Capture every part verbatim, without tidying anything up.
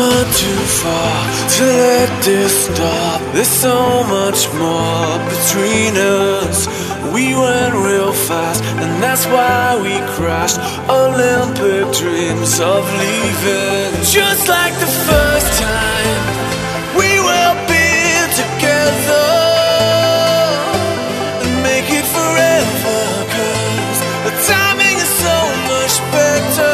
gone too far to let this stop. There's so much more between us. We went real fast, and that's why we crashed. Olympic dreams of leaving. Just like the first time we will be together and make it forever, 'cause the timing is so much better.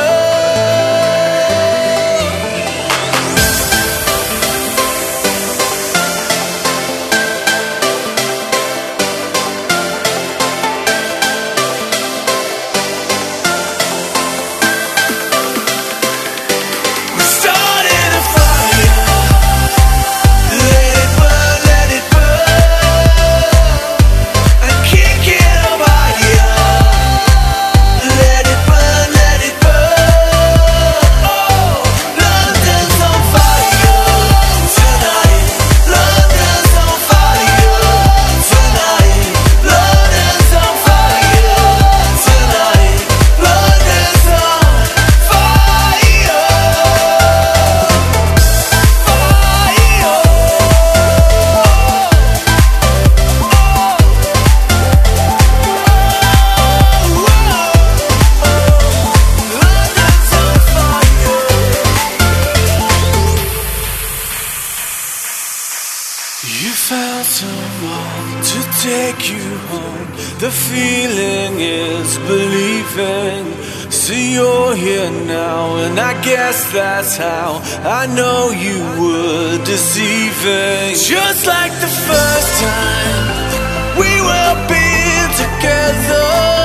The feeling is believing. So you're here now, and I guess that's how I know you were deceiving. Just like the first time we will be together.